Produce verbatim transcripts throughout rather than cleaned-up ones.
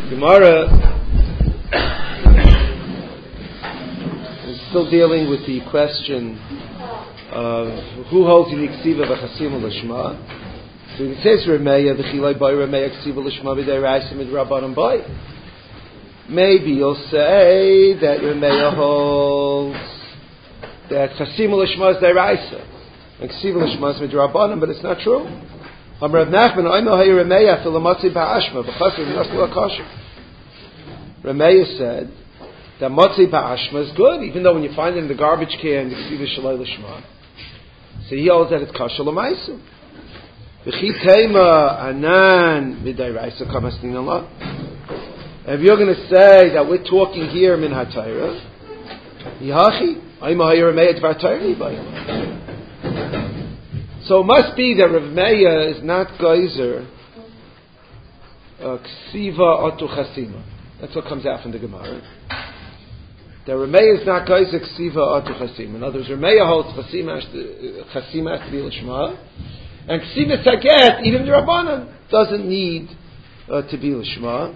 Gemara is still dealing with the question of who holds the ksiva v'chasim l'shma. So it says Remeya v'chilai boy Remeya ksiva l'shma b'dei mid rabbanon boy. Maybe you'll say that Remeya holds that chasim l'shma is deraisa and ksiva l'shma is mid rabbanon, but it's not true. Amar Rav Nachman, I know how Remeya filamatzi ba'ashma b'chasim v'nasul akasher. Remeya said that matzi ba'ashma is good, even though when you find it in the garbage can, the ksiva shalai l'shma. So he holds that it's kasher l'maisu. V'chi teima anan midayraisa kamastin Allah. If you're going to say that we're talking here min hatayra, yachi, I'm a Remeya dvar Torah. So it must be that Rav Meya is not geyser ksiva atu chasima. That's what comes out from the Gemara. That Rav Meya is not geyser ksiva atu chasima. In other words, Rav Meya holds chasima chasima has to be l'shma, and ksiva saget, even the Rabbanan, doesn't need uh, to be l'shma.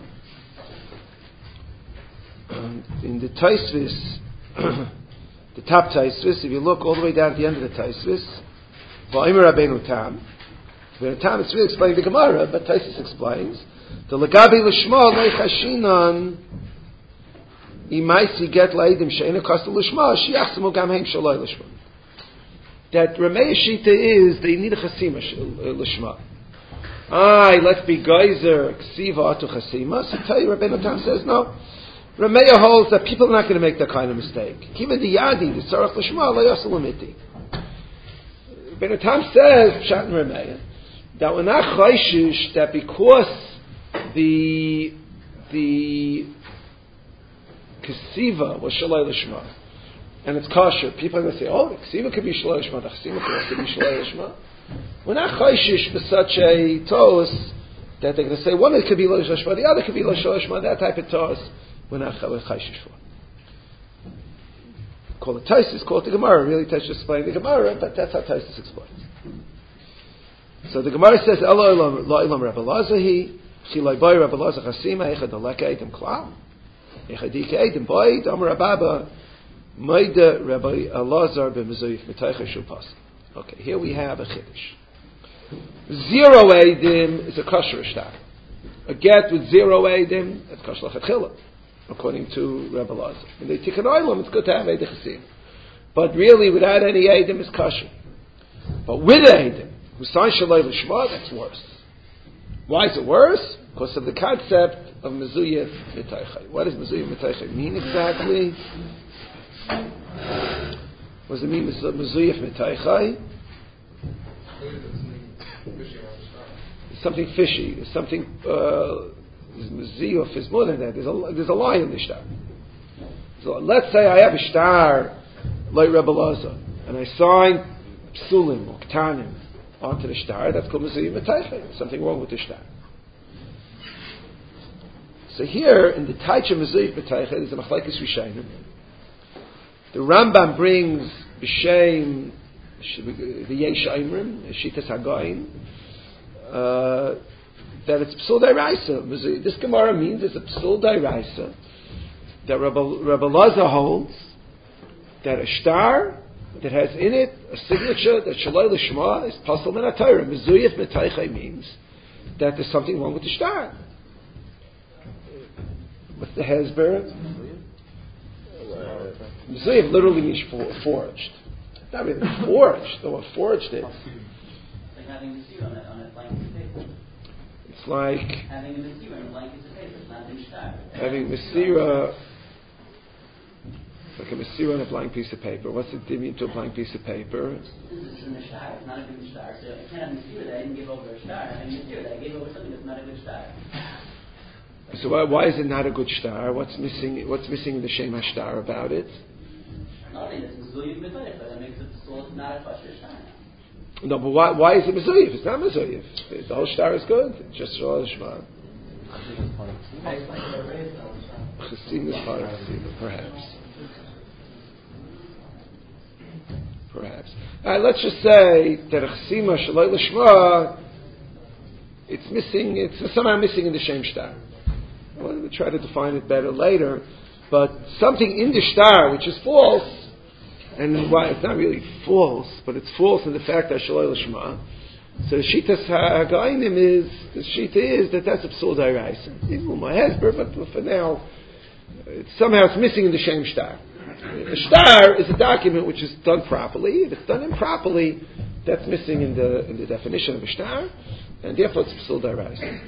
Um, in the Taisvis, the top Taisvis, if you look all the way down at the end of the Taisvis, V'aymer Rabbeinu Tam. Rabbeinu Tam, it's really explaining the Gemara, but Taisus explains the Lagabi L'Shma Leichashinan Imaisi Get Laidim Sheina Kastel L'Shma Shiachsemu Gam Heim Shaloi L'Shma. That Rameya Shita is they need a Chasima L'Shma. Aye, let's be geyser Ksiva Atu Chasima. So tell you, Rabbeinu Tam says no. Rameya holds that people are not going to make that kind of mistake. Kiva Di Yadi the Tzarach L'Shma Lo Yasel L'Miti. Ben Tam says, Pshat and Remeya, that we're not chayshish that because the the kesiva was shalai l'shma and it's kosher, people are going to say, oh, the kesiva could be shalai l'shma, the kesiva could be shalai l'shma. We're not chayshish for such a toast that they're going to say one it could be shalai l'shma, the other could be shalai l'shma. That type of toast we're not chayshish for. Call it Taisus, call it the Gemara. Really, Taisus explains the Gemara, but that's how Taisus explains. So the Gemara says, "Elo la ilam Rabbi Lazahi, chilai boy Rabbi Lazah chasima echad aleka edim klam, echad ike edim boy damar Ababa, Maida Rabbi Elazar b'mezuyif mitaycha shupas." Okay, here we have a chiddush. Zero edim is a kosher shtar. A get with zero edim, that's kosher lachatchila, according to Rabbi Lazar. In the Tikkun Olam, it's good to have Eid Chasim. But really, without any Eidim, it's kosher. But with Eidim, Husayn Shalai L'Shma, that's worse. Why is it worse? Because of the concept of Mezuyef Mitaychai. What does Mezuyef Mitaychai mean exactly? What does it mean, Mezuyef Mitaychai? It's something fishy. It's something... Uh, Ziyuf is more than that. There's a, there's a lie in the shtar. So let's say I have a shtar like Rebbe Lazar, and I sign psulim or ktanim onto the shtar. That's called Mezuyif Mitaychai. Something wrong with the shtar. So here in the Taicha Mezuyif Mitaychai, there's a machlekes Rishayim. The Rambam brings b'shem the Yesh Aimrim, Shitas Hagayin. Uh, that it's psul dairaisa. This Gemara means it's a psul dairaisa that Rabbi, Rabbi Lazar holds that a shtar that has in it a signature that shalai l'shma is pasal min hatayra. Mezuyif mitaychai means that there's something wrong with the shtar. What's the hezber? Mezuyif literally means forged. Not really forged. No one forged it. Like having the seal on it on a blank piece of paper. It's like having a Mesira on a blank piece of paper. It's not in shtar. Having Mesira, like a Mesira on a blank piece of paper. What's the mean to a blank piece of paper? This is in the shtar. It's not a good shtar. So I can't have Mesira that I didn't give over a shtar. I have Mesira that I gave over something that's not a good shtar. So why, why is it not a good shtar? What's missing? What's missing in the Shem HaShtar about it? Nothing. It's Mezuyif Mitaychai. That makes it so it's not a kosher shtar. No, but why, why is it Mezuyif? It's not Mezuyif. The whole shtar is good. It's just Shalai L'Shma. Chasim is part of Chasim, perhaps. Perhaps. All right, let's just say that a Chasima Shalai L'Shma, it's missing, it's somehow missing in the Shem Shtar. We'll try to define it better later. But something in the shtar which is false, and why it's not really false, but it's false in the fact that Shaloi Lishma. So the Shitas Ha'againim is, the Shita is that that's a Psul Dairaisa. But for now, it's, somehow it's missing in the Shem Shtar. A shtar is a document which is done properly. If it's done improperly, that's missing in the in the definition of a shtar, and therefore it's Psul Dairaisa.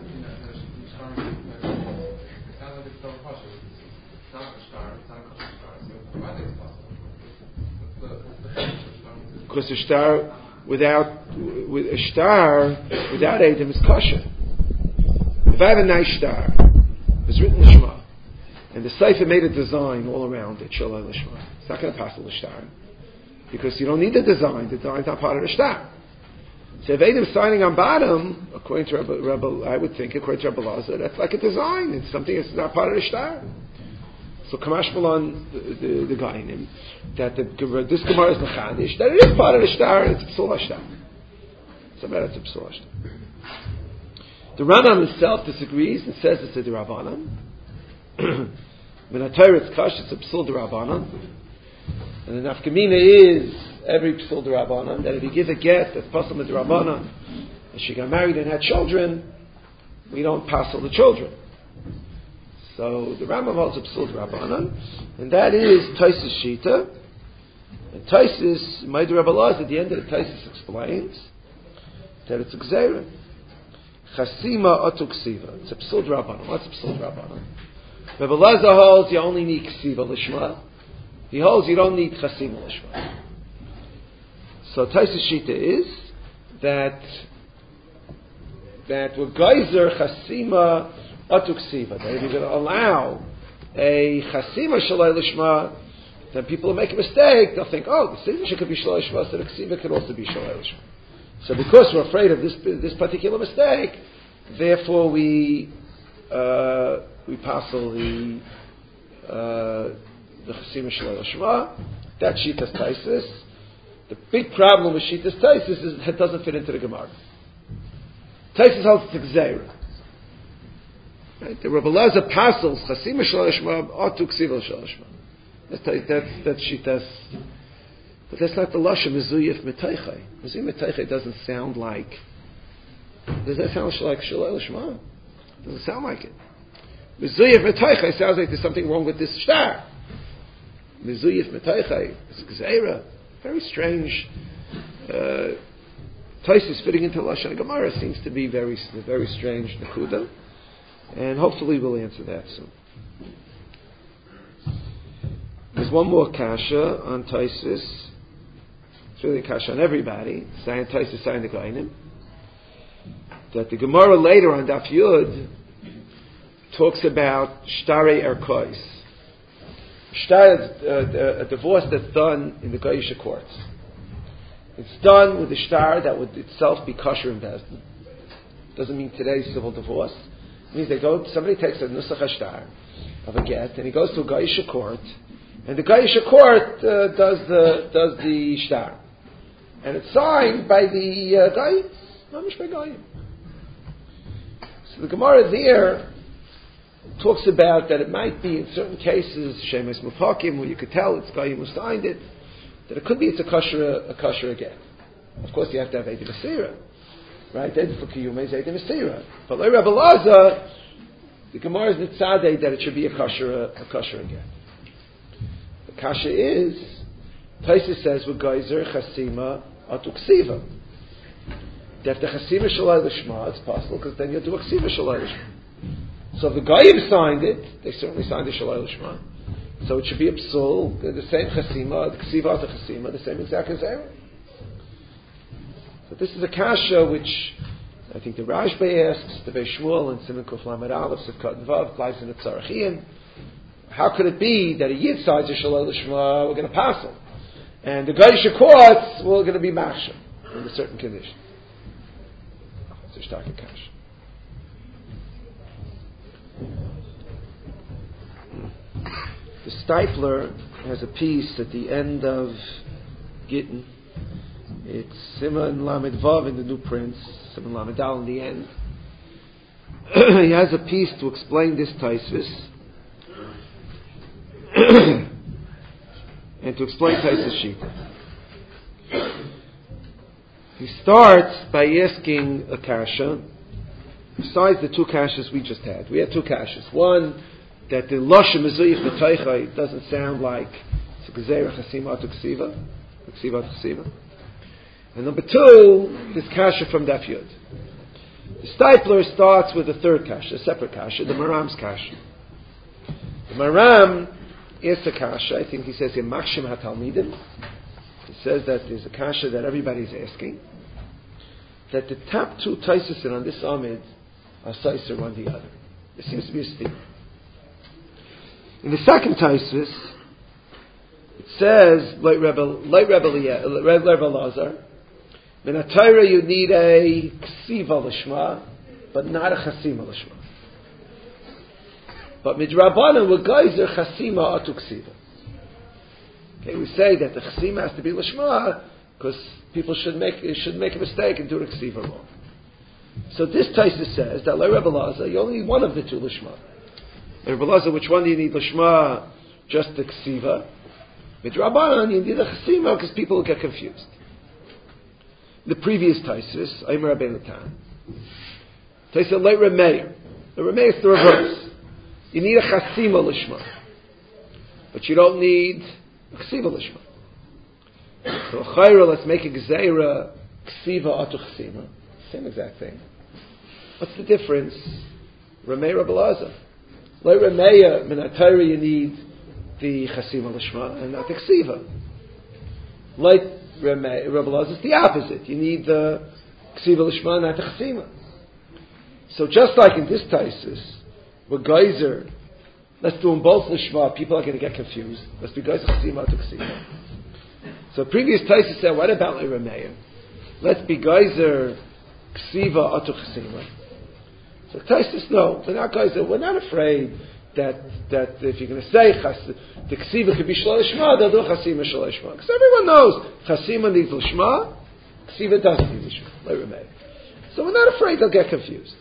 Because a shtar without with a shtar without Eidim is kosher. If I have a nice shtar, it's written Lishma, and the Sefer made a design all around it, Shalai Lishma. It's not going to pass the shtar because you don't need the design. The design's not part of the shtar. So if Eidim signing on bottom, according to Rabbi, Rabbi, I would think, according to Rabbi Lazar, that's like a design. It's something that's not part of the shtar. So Kamash Malon, the, the, the guy in him, that the, this Gemara is Mechadish, that it is part of the shtar, it's a Psul HaShtar. It's about it's a Psul HaShtar. The Rambam himself disagrees and says it's a D'Rabbanan. When a Torah it's Kash, it's a Psul D'Rabbanan. And the Nafkamina is every Psul D'Rabbanan, that if you give a get that's possible D'Rabbanan, and she got married and had children, we don't pass all the children. So the Rambam holds a Psul D'Rabbanan, and that is Taisus Shita. And Taisus, Ma'id Rabbi Laz, at the end of the Taisus explains that it's a Gzeira. Chasima Atu Ksiva. It's a Psul D'Rabbanan. What's a Psul D'Rabbanan? Rabbi Lazar holds you only need Ksiva Lishma. He holds you don't need Chasima Lishma. So Taisus Shita is that that we're Geyser Chasima Atu Ksiva. That if you're going to allow a Chasima Shalai Lishma, then people will make a mistake. They'll think, oh, the signature could be Shalai Lishma, so the Ksiva could also be Shalai Lishma. So because we're afraid of this this particular mistake, therefore we uh, we passel the uh, the Chasima Shalai Lishma. That's Shitas Taisis. The big problem with Shitas Taisis is it doesn't fit into the Gemara. Taisis holds it's a Gzeira. Right? The Rabbi Lazar passes Chasima Shalai Lishma Atu Ksiva Shalai Lishma. That's that's that's Shitas. But that's not the Lashon Mezuyif Meteichai. Mezuyif Meteichai doesn't sound like. Does that sound like Shalai Lishma? Doesn't sound like it. Mezuyif Meteichai sounds like there's something wrong with this shtar. Mezuyif Meteichai is Gzeira. Very strange. Uh, Taisus fitting into Lashon Gemara seems to be very, very strange. Nakuda, and hopefully we'll answer that soon. There's one more kasha on Taisus. It's really a kasha on everybody. Saying Taisus, saying the Gainim. That the Gemara later on Daf Yud talks about Shtare Erkois. Shtar is uh, a divorce that's done in the Gaisha courts. It's done with a shtar that would itself be kosher in Bezdin. Doesn't mean today's civil divorce. It means they go. Somebody takes a nusach hashtar of a get, and he goes to a Gaisha court, and the Gaisha court uh, does the does the shtar, and it's signed by the uh, guy, mamish by guy. So the Gemara there talks about that it might be in certain cases shemes mufakim where you could tell it's guy who signed it, that it could be it's a kosher a kosher again. Of course, you have to have Eidim Asira, right? Eidim for Kiyuma is Eidim Asira. But like Rabbi Lazar, the Gemara is nitzadeh that it should be a kosher a kosher again. The kasha is Taisus says with Geyser Chasima Atu Ksiva. That the Chasima Shalai Lishma it's possible because then you'll do a Ksiva Shalai Lishma. So if the Goyim signed it, they certainly signed the Shalai Lishma. So it should be a psul, the same chasima, the ksiva of the chasima, the same exact gezerah. So this is a kasha which I think the Rashba asks, the Beis Shmuel and Siman Kuf Lamed Aleph, Sivkat and Vav, applies in the Tzarachim. How could it be that a Yid signs a Shalai Lishma, we're going to pass him, and the Gaisha courts, we're going to be machsham under certain conditions? It's a shtaka kasha. The Stipler has a piece at the end of Gittin. It's Siman Lamed Vav in the New Prince, Siman Lamed Dal in the end. he has a piece to explain this Taisvis. And to explain Taisvis Shita. He starts by asking a kasha, besides the two kashas we just had. We had two kashas. One, that the Lashon Mezuyich B'Teichai doesn't sound like it's a Gezerah Chasima to Ksiva, Ksiva to Ksiva. And number two, this kasha from Daf Yud. The Stipler starts with a third kasha, a separate kasha, the Maram's kasha. The Maram is a kasha, I think he says in Machshim HaTalmidim. He says that there's a kasha that everybody's asking. That the top two Taisasin on this Amid are Saiser one the other. There seems to be a steam. In the second Taisus, it says, like Rebbe, like Rebbe, Rebbe Lazar, in a Torah you need a Ksiva Lishma, but not a Chasima Lishma. But Midrabanan with Geyser Chasima Atu Ksiva. Okay, we say that the Chasima has to be Lishma because people should make should make a mistake and do the Ksiva wrong. So this Taisus says that like Rebbe Lazar, you only need one of the two Lishma. Rebbe Lazar, which one do you need Lishma? Just the Ksiva. Midrabanan, you need the Chasima because people will get confused. The previous Taisus, Aymer Rabbeinu Tan. Taisus like Remeir. The Remeir is the reverse. You need a Chasima Lishma. But you don't need a Ksiva Lishma. So Chayra, let's make a Gzeira Ksiva Atu Chasima. Same exact thing. What's the difference? Remeir Rebbe Lazar. Like Remeir, Minatayra you need the Chasima Lishma and not the Ksiva. Like Remeir, Rebbe Lazar is the opposite. You need the Ksiva Lishma, not the Chasima. So just like in this Taisus, with Geyser, let's do them both Lishma, people are going to get confused. Let's be Geyser Chasima to Ksiva. So previous Taisus said, what about like Remeir? Let's be Geyser Ksiva Atu Chasima. So Taisus, no, we're not Geyser, we're not afraid that that if you're going to say chas, the Ksiva could be Shalai Lishma, they'll do Chasima Shalai Lishma. Because everyone knows Chasima needs Lishma, Ksiva doesn't need Lishma, like Remeir. So we're not afraid they'll get confused.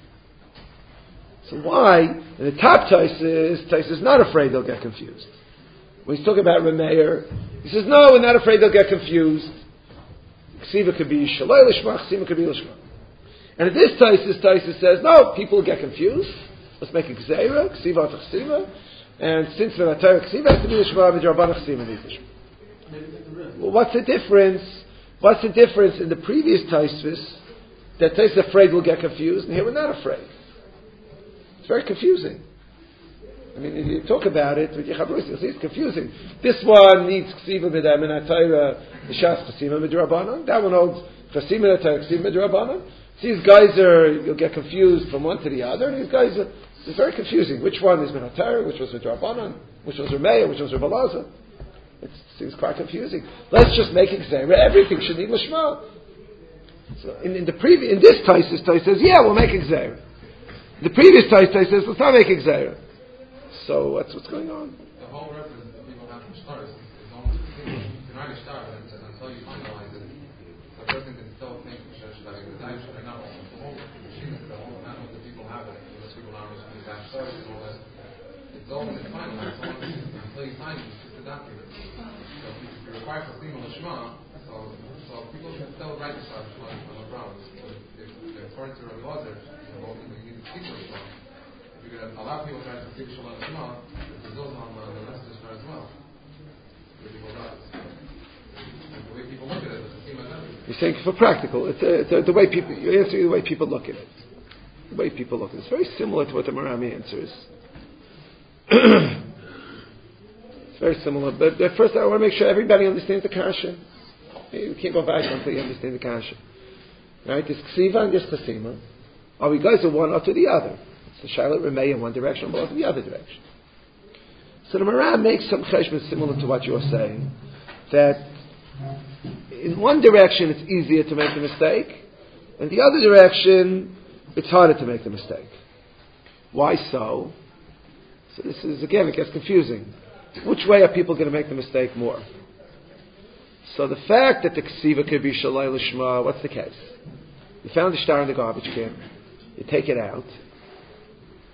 So why? In the top Taisus, Taisus is not afraid they'll get confused. When he's talking about Remeir, he says, no, we're not afraid they'll get confused. Ksiva could be Shalai Lishma, Chasima could be Lishma. And in this Taisus, Taisus says, no, people get confused. Let's make a Gzeira, Ksiva Chasima, and since the Atayra Ksiva has to be Lishma, Midrabana Chasima needs Lishma. Well, what's the difference? What's the difference in the previous Taisus that Taisus is afraid we'll get confused, and here we're not afraid? It's very confusing. I mean, if you talk about it with Yechavrusi, you'll see it's confusing. This one needs Ksiva Midam and Atayra, the Shas Chasima Midrabana. That one holds Chasima Atayra Ksiva Midrabana. These guys are, you'll get confused from one to the other, and these guys are, it's very confusing. Which one is Minatayr, which was Midrabanan, which was Remeir, which was Rebbe Lazar. It seems quite confusing. Let's just make it Gzeira. Everything should need Lishma. So in, in the previous, in this Taisus, Taisus says, yeah, we'll make it Gzeira. In the previous Taisus, Taisus says, let's not make it Gzeira. So what's what's going on? The whole reference that people have to start is only you can already start with it until you finalize it. The person can still think that the time should not the whole machine, the whole animal that people have it, unless people are really that started and all that. It's all when it's finalized, until you sign it, it's just a document. So if you require for female Lishma, so so people can still write the start Lishma on the ground. If according to Rebbe Lazar, you need to speak Lishma. You're going to allow people to try to speak Shalom Shema, it goes on the rest of the Shema as well. The people does. The way people look at it, it seems like everything. You're saying for practical. It's, a, it's a, the way people. You're answering the way people look at it. The way people look at it. It's very similar to what the Marami answers. It's very similar. But, but first, I want to make sure everybody understands the kasha. You can't go back until you understand the kasha. Right? There's ksiva and there's chasima. Are we guys are one or to the other? The Shiloh Remei in one direction, both in the other direction. So the Maram makes some cheshbon similar to what you're saying, that in one direction it's easier to make the mistake, in the other direction it's harder to make the mistake. Why so? So this is, again, it gets confusing. Which way are people going to make the mistake more? So the fact that the ksiva could be shalai lishma, what's the case? You found the star in the garbage can, you take it out,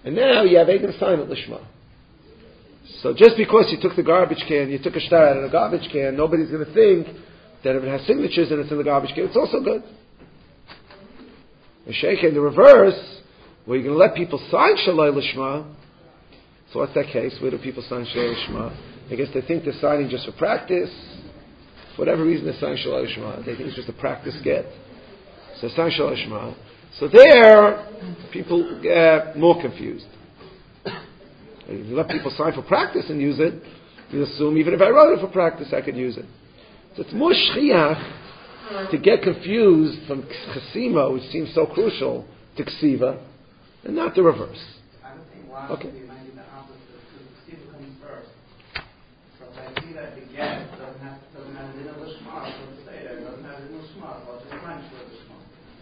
And now you have Eidim Simon Lishma. So just because you took the garbage can, you took a shtar out of the garbage can, nobody's going to think that if it has signatures and it's in the garbage can, it's also good. The sheikh in the reverse, where you're going to let people sign Shalai Lishma. So what's that case? Where do people sign Shalai Lishma? I guess they think they're signing just for practice. For whatever reason, they're signing Shalai Lishma. They think it's just a practice get. So sign Shalai Lishma. So there, people get more confused. If you let people sign for practice and use it, you assume even if I wrote it for practice, I could use it. So it's more shchiach to get confused from chesima, which seems so crucial, to ksiva, and not the reverse. I would think why Okay. would be maybe the opposite, because ksiva comes first. So if I see that the get doesn't have doesn't have dinner lishma, so to say there doesn't have dinner lishma, so I'll just French for lishma.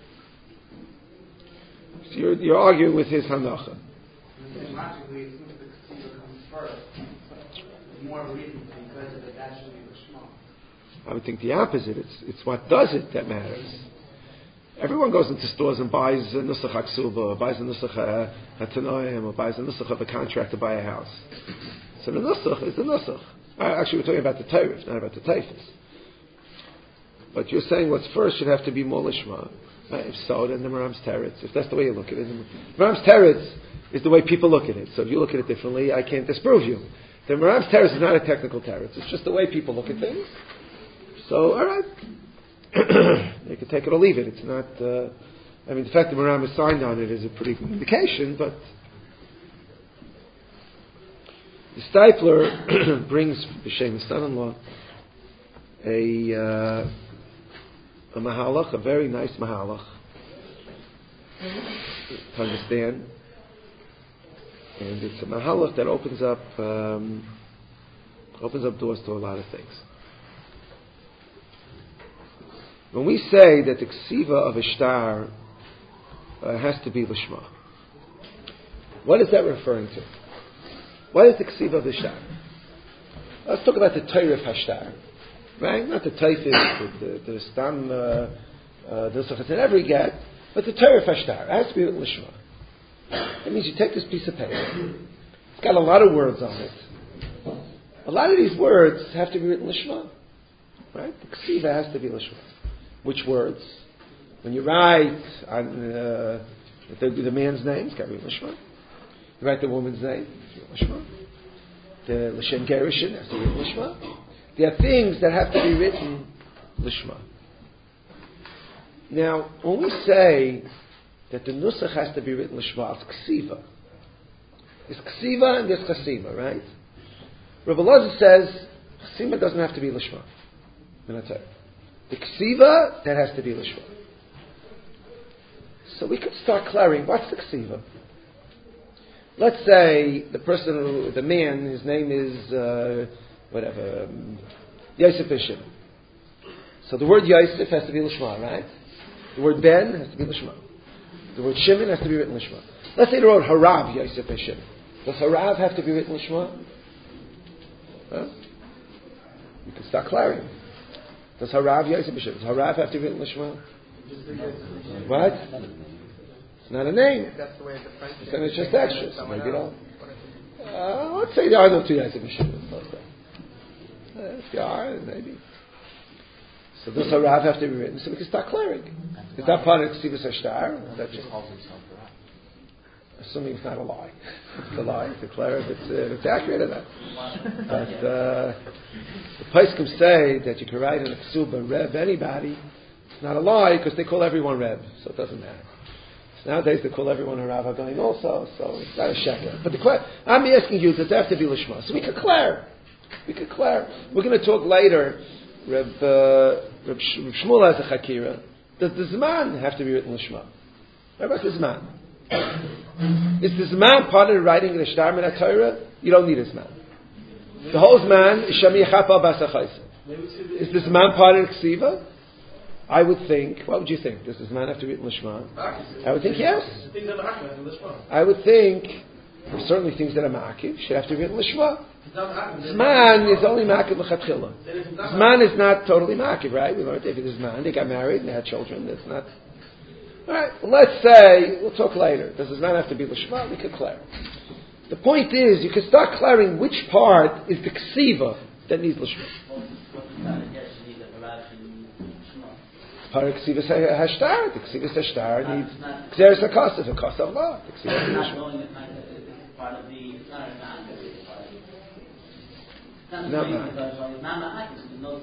So you're, you're arguing with his hanacha. Logically, it seems the ksiva comes first. There's more of a reason because of it actually lishma. I would think the opposite. It's it's what does it that matters. Everyone goes into stores and buys a nusach haksuba, or buys a nusach hatanoim, or buys a nusach of a contract to buy a house. So the nusach is the nusach. Actually, we're talking about the taifus, not about the taifus. But you're saying what's first should have to be more lishma. Right? If so, then the Maram's teretz. If that's the way you look at it, the Maram's teretz is the way people look at it. So if you look at it differently, I can't disprove you. The Maram's teretz is not a technical teretz. It's just the way people look at things. So, all right. You can take it or leave it. It's not, uh, I mean, the fact that Maram is signed on it is a pretty good indication, but the Stipler brings, B'Shem, his son-in-law, a, uh, a mahalach, a very nice mahalach, to understand. And it's a mahalach that opens up, um, opens up doors to a lot of things. When we say that the ksiva of a shtar uh, has to be lishma, what is that referring to? What is the ksiva of the shtar? Let's talk about the Torah of hashtar, right? Not the taifis, the the, the stam, uh, uh, the suffix in every get, but the Torah of hashtar. It has to be written lishma. That means you take this piece of paper. It's got a lot of words on it. A lot of these words have to be written lishma, right? The ksiva has to be lishma. Which words? When you write on uh, the, the man's name, it's got to be lishma. You write the woman's name, it's got to be lishma. The l'shem gerushin has to be lishma. There are things that have to be written lishma. Now, when we say that the nusach has to be written lishma, it's ksiva. It's ksiva and there's chasima, right? Rav Elazar says chasima doesn't have to be lishma. The ksiva, that has to be lishma. So we could start clearing, what's the ksiva? Let's say the person, who, the man, his name is, uh, whatever, um, Yosef Bishim. So the word Yosef has to be lishma, right? The word Ben has to be lishma. The word Shimon has to be written lishma. Let's say the word Harav Yosef Bishim. Does Harav have to be written lishma? Huh? We could start clearing. Does Harav Yosef B'Shem? Does Harav have to be written Lishma? What? It's not a name. That's the way the French. It's just extra. So maybe don't. Uh, let's say there are no two Yosef B'Shem. Uh, if there are, maybe. So does Harav have to be written? So we can start clearing. Is that part of Ksivas Hashtar? That just calls himself Harav. Assuming it's not a lie. It's a lie. To declare if it's, uh, if it's accurate or not. But uh, the Paiskim say that you can write in a ksuba Reb anybody. It's not a lie because they call everyone Reb, so it doesn't matter. So nowadays they call everyone a Rav Hagain also, so it's not a sheker. But the que- I'm asking you, does it have to be Lishma? So we could clear. We could clear. We're going to talk later. Reb, uh, Reb, Sh- Reb Shmuel has a Chakira. Does the Zman have to be written Lishma? What about the Zman? Is the Zman part of the writing in the Shtar Min HaTorah? You don't need a Zman. The whole Zman is Shami Chapa Basachayse. Is the Zman part of the Ksiva? I would think, what would you think? Does the Zman have to be written Lishma? I would think yes. I would think, certainly things that are Ma'akiv should have to be written Lishma. Zman is only Ma'akiv L'chatchila. Zman is not totally Ma'akiv, right? We learned if it is Zman, they got married and they had children, that's not... Alright, let's say, we'll talk later. Does not have to be Lishma, we could clear. The point is, you can start clearing which part is the ksiva that needs Lishma. Part of ksiva hashtar, the ksiva hashtar needs Xeris HaKosav, the Kosav law. The ksiva Lishma. No, no.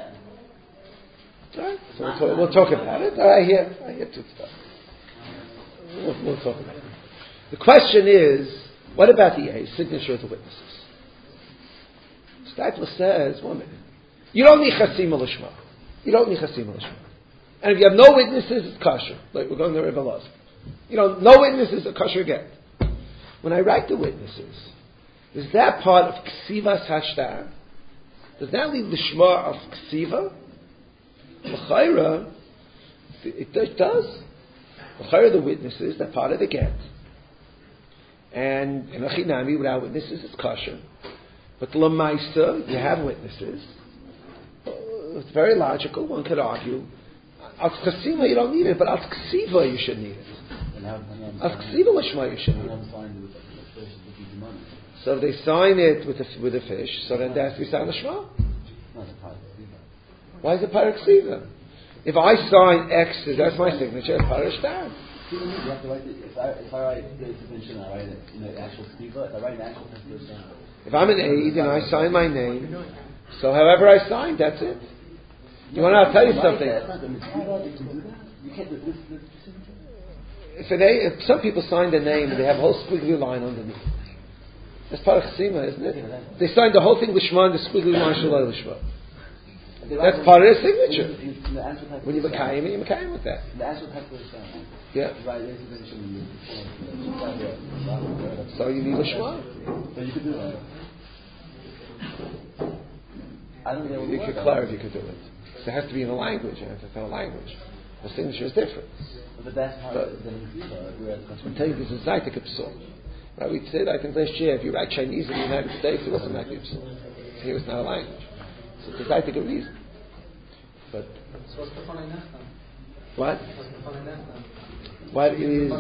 Right, so we'll talk, we'll talk about it. I hear, I hear two stuff. We'll, we'll talk about it. The question is, what about the A, signature of the witnesses? Steipler says, one minute, you don't need Chasima Lishma. You don't need Chasima Lishma. And if you have no witnesses, it's kosher. Like we're going to Rebbe Loz. You know, no witnesses, a kosher again. When I write the witnesses, is that part of Ksivas Hashtar? Does that leave Lishma of Ksiva? L'chayra, it, it does. L'chayra, the witnesses, they're part of the get. And in Achinami, without witnesses, it's kosher. But L'maisa, you have witnesses. It's very logical, one could argue. Al Ksima, you don't need it, but Al Ksiva, you should need it. Al Ksiva Lishma, you should need it. So if they sign it with a, with a fish, so then there has to be signed Lishma. Why is it Parak Siva? If I sign X, that's my signature, it's Parak Shtar. You have to write it. If I, if I write the submission, I write it in the actual Siva. If I write an actual submission. If I'm an aide and I sign my name, so however I sign, that's it. You want to tell you something? You can't do this. If, an aide, if some people sign their name and they have a whole squiggly line underneath, that's Parak Sima, isn't it? They signed the whole thing with Shema and the squiggly line Shalai Lishma. That's part of their signature. When you Mekayim, you Mekayim with that. Yeah. So you need a Shema. So you could do that. I don't know. You could clarify, you could do it. So it has to be in a language. You have to tell a language. The signature is different. But that's how but, I'm telling you, this is Zaitik Psul. Right? We said, I think last year, if you write Chinese in the United States, it wasn't Zaitik Psul. Here it's not a language. So it's a Zaitik of reason. But what? What is?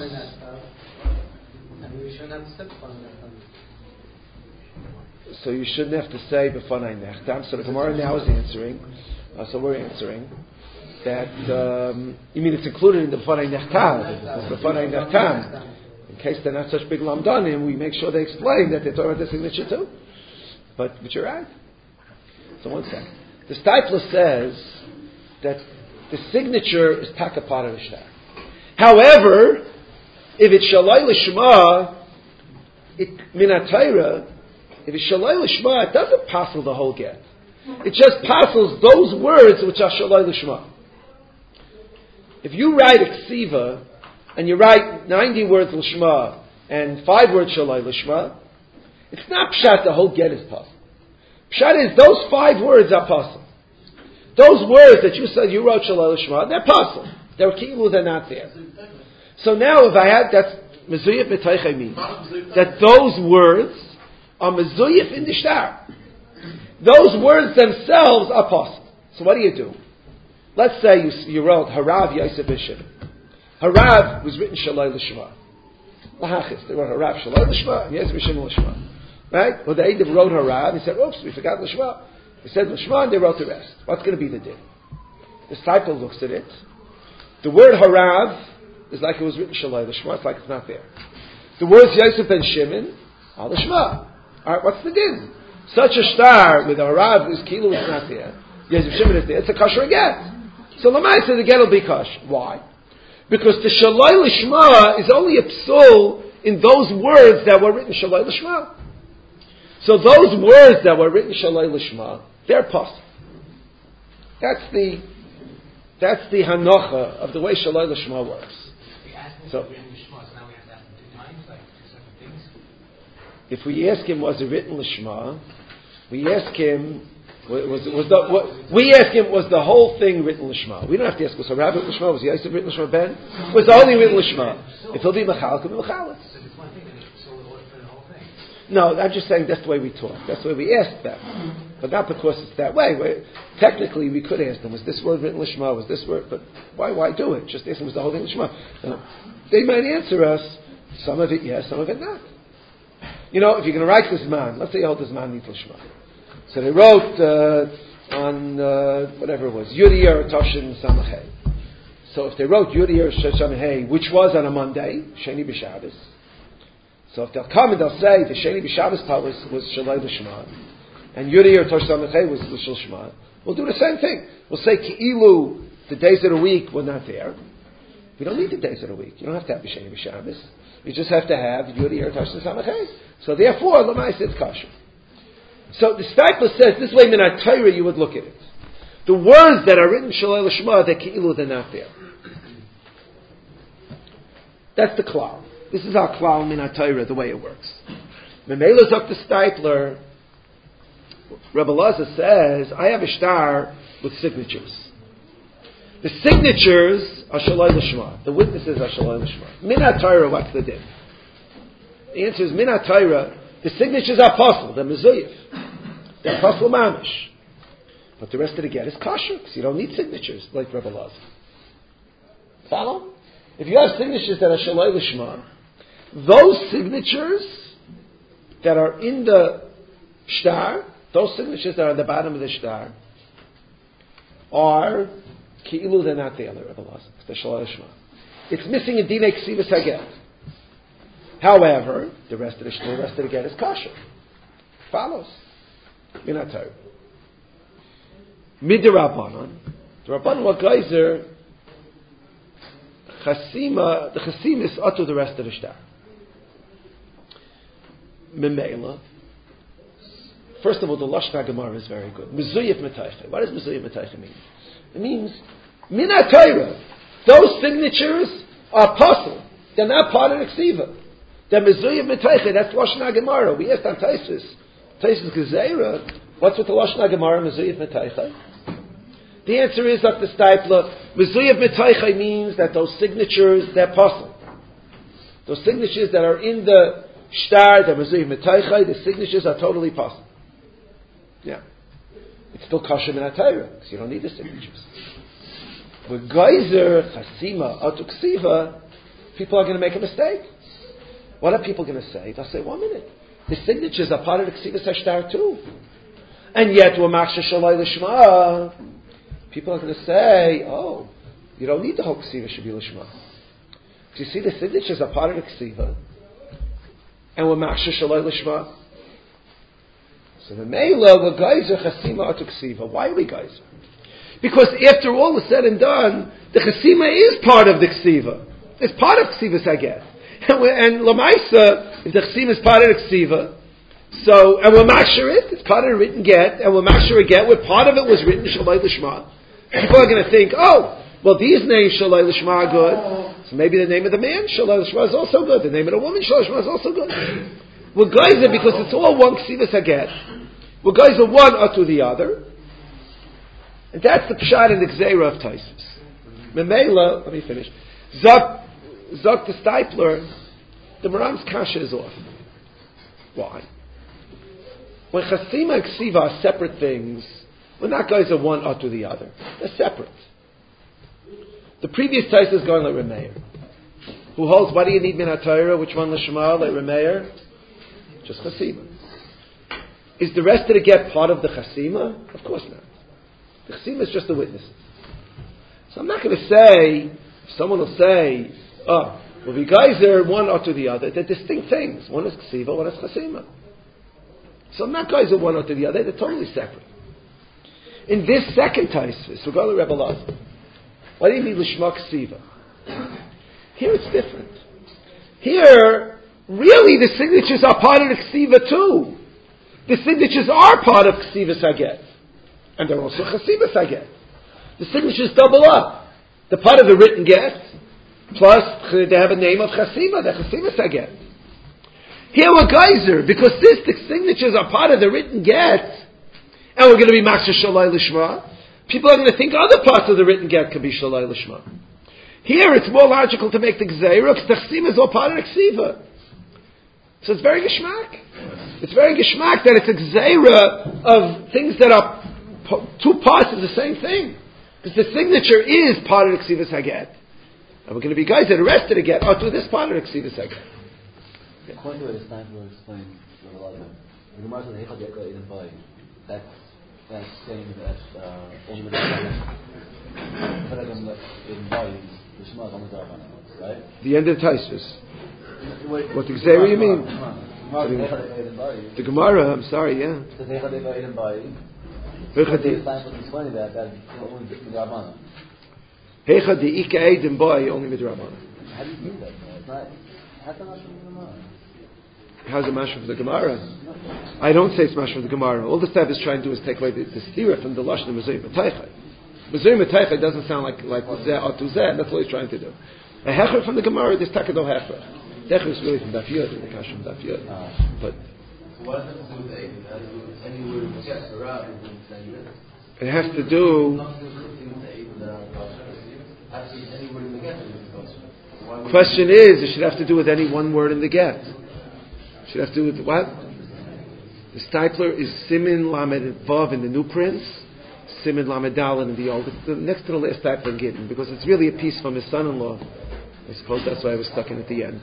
So you shouldn't have to say b'fanai nechtam. So the Gemara now is answering. Uh, so we're answering that. Um, you mean it's included in the b'fanai nechtam? B'fanai nechtam. In case they're not such big lamdanim, we make sure they explain that they're talking about the signature too. But but you're right. So one second. The Steipler says that the signature is takapara v'shtar. However, if it's shalai l'shma, it minatayra. If it's shalai l'shma, it doesn't passel the whole get. It just passels those words which are shalai l'shma. If you write a ksiva and you write ninety words l'shma and five words shalai l'shma, it's not pshat the whole get is passel. Pshat is those five words are passel. Those words that you said you wrote Shalai L'Shma, they're passel. They're kilu, they're not there. So now if I had, that's Mezuyif B'Teichai means, that those words are Mezuyif in the Shtar. Those words themselves are passel. So what do you do? Let's say you, you wrote Harav Yosef B'Shim. Harav was written Shalai L'Shma. Lahachis, they wrote Harav Shalai L'Shma and Yosef B'Shim L'Shma. Right? Well, the Eidim wrote Harav, he said, oops, we forgot L'Shma. He said L'Shma and they wrote the rest. What's going to be the din? The disciple looks at it. The word Harav is like it was written Shalai L'Shma. It's like it's not there. The words Yosef ben Shimon are L'Shma. Alright, what's the din? Such a star with a Harav whose kilo is not there. Yosef Shimon is there. It's a kosher again. So L'maisa the get will be kosher. Why? Because the Shalai L'Shma is only a psul in those words that were written Shalai L'Shma. So those words that were written Shalai L'Shma, they're possible. That's the that's the hanocha of the way Shalai L'Shma works. So, if we ask him, was it written L'Shma? We ask him, was was the what, we ask him, was the whole thing written L'Shma? We don't have to ask, was Harav written L'Shma? Was Yosef written L'Shma? Ben? Was the only written L'Shma? If he'll be Machal, he'll be Machal. No, I'm just saying that's the way we talk. That's the way we ask them. but not because it's that way. We're, technically, we could ask them, was this word written Lishma? Was this word? But why why do it? Just ask them, was the whole thing Lishma? Now, they might answer us, some of it yes, some of it not. You know, if you're going to write this man, let's say you hold this man needs Lishma. So they wrote uh, on, uh, whatever it was, Yudiyar Toshin Samachay. So if they wrote Yudiyar Samachay, which was on a Monday, Sheni B'Shabbos, so if they'll come and they'll say the Sheni B'Shabbos part was, was Shalai Lishma, and Yudiyar Tosh Samachay was Lishal Shema, we'll do the same thing. We'll say Ki'ilu, the days of the week were not there. We don't need the days of the week. You don't have to have Sheni B'Shabbos. You just have to have Yudiyar Tosh Samachay. So therefore, Lamai says Kasha. So the Stipler says, this way, Minat Torah, you would look at it. The words that are written Shalai Lishma, they're Ki'ilu, they're not there. That's the klal. This is our klal Minat Torah, the way it works. Memela Zok the Stipler, Rebbe Lazar says, I have a star with signatures. The signatures are Shalai Lishma. The witnesses are Shalai Lishma. Minat Torah, what's the din? The answer is Minat Torah. The signatures are apostle, they're mezuyif. They're apostle mamish. But the rest of the get is kosher, because you don't need signatures, like Rebbe Lazar. Follow? If you have signatures that are Shalai Lishma, those signatures that are in the shtar, those signatures that are at the bottom of the shtar, are ki'ilu, they're not there, like Rebbe Lazar. They're Shalai Lishma. It's missing a dinei ksivas haget. However, the rest of the the rest of the get is kosher. Follows. Minat Torah. Mid the Rabbanon. The Rabbanon what geyser chasima. The chasim is up to the rest of the shtar. Memela. First of all, the Lashon Gemara is very good. Mezuyif Metayche. What does Mezuyif Metayche mean? It means Minat Torah. Those signatures are apostle. They're not part of the ksiva. The Mezuyah Metayche, that's Lashon Gemara. We asked on Taisus, Taisus Gezeira, what's with the Lashon Gemara, Mezuyah Metayche? The answer is that the Stipler, Mezuyah Metayche means that those signatures, they're apostle. Those signatures that are in the shtar, the Mezuyah Metayche, the signatures are totally apostle. Yeah. It's still kosher Minat Torah, because you don't need the signatures. With Geyser, Chasima, Atuksiva, people are going to make a mistake. What are people going to say? They'll say, one minute, the signatures are part of the Ksivas HaShtar too. And yet, we're Machsha Shalai Lishma. People are going to say, oh, you don't need the whole Ksiva Shabi Lishma. You see, the signatures are part of the Ksiva. And we're Machsha Shalai Lishma. So the Meila, we're Geyser Chasima Atu Ksiva. Why are we Geyser? Because after all is said and done, the Chasima is part of the Ksiva. It's part of Ksivas Haget. And Lamaisa, if the Chasima is part of the Ksiva, so, and we're Mashur it, it's part of the written get, and we're Mashur a get, where part of it was written Shalai Lishma. People are going to think, oh, well, these names Shalai Lishma are good, so maybe the name of the man Shalai Lishma is also good, the name of the woman Shalai Lishma is also good. We're Geyser because it's all one Ksivas Haget. We're Geyser one or to the other. And that's the Pshat and the Gzeira of Taisus. Memela, let me finish. Zok, Zok the Stipler, the Maram's Kasha is off. Why? When Chasima and Ksiva are separate things, we're not Geyser one or to the other. They're separate. The previous Taisus is going like Remeir, who holds, what do you need Minat Torah? Which one Lishma, like Remeir? Just Chasima. Is the rest of the get part of the Chasima? Of course not. The Chasima is just the witnesses. So I'm not going to say, someone will say, oh, well, the Geyser one or to the other. They're distinct things. One is Ksiva, one is Chasima. So I'm not Geyser one or to the other. They're totally separate. In this second Taisvis, we'll go to Rebbe Lazar. What do you mean Lishma Ksiva? Here it's different. Here, really the signatures are part of the Ksiva too. The signatures are part of Ksivas Haget. And they're also Chasivas Haget. The signatures double up. The part of the written get, plus they have a name of Chasiva, the Chasivas Haget. Here we're Geyser, because since the signatures are part of the written get, and we're going to be Maksha Shalai Lishma, people are going to think other parts of the written get could be Shalai Lishma. Here it's more logical to make the Gzeira, because the Chasiva is all part of the Ksiva. So it's very Geshmak. It's very geschmack that it's a gzeira of things that are po- two parts of the same thing. Because the signature is part of the Ksivas Haget. And we're going to be guys that arrested to get, oh, do this part of the Ksivas Haget. According to what it's time to explain what a lot of them. The Gemara says Heichad Yekla Eden Bai. That's that's saying that uh, only the Heichad Eden Bai is the Shema is only Darabana, right? The end of the Taisvus. What the Gzeira you mean? The Gemara, I'm sorry, yeah. It says Heichad Yekla Eden Bai. It's time for explaining that that's only the Darabana. Heichad Yekla Eden Bai only Midrabana. How do you mean that? It's not. How's that not from the Gemara? How's it mashma from the Gemara? I don't say it's mashma from the Gemara. All the Stav is trying to do is take away the, the stira from the lashon of Mezuyim Mataychai. Mezuyim Mataychai doesn't sound like like Zeh Atu Zeh, and that's what he's trying to do. A hecher from the Gemara, this takado hecher. The hecher is really from Daf Yud, and the kash from Daf Yud. But so what does it do with Eid? It has to do with any word of yes, or Rav, it has to do. Question is, it should have to do with any one word in the get. Should have to do with what? The stipler is Simin Lamed Vav in the New Prince, Simin Lamed Dalin in the Old. It's the, next to the last stipler in Gittin, because it's really a piece from his son-in-law. I suppose that's why I was stuck in at the end.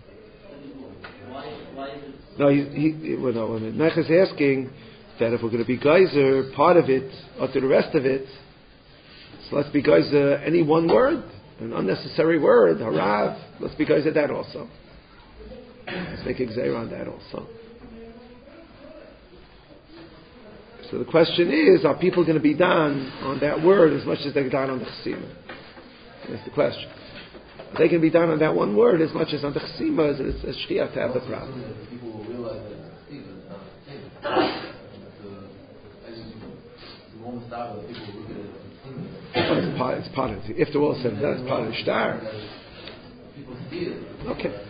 Why, why is it? No, he, he well, no. I mean, Mech is asking that if we're going to be geyser, part of it, or to the rest of it, so let's be geyser any one word, an unnecessary word, harav. Let's be geyser that also. Let's make a gzeira on that also. So the question is, are people going to be done on that word as much as they're done on the chesima? That's the question. Are they going to be done on that one word as much as on the chesima as it's a shchiyah to have the problem? People will realize that it's not It's part, it's part of it. After all said and done, it's part of the shtar. Okay.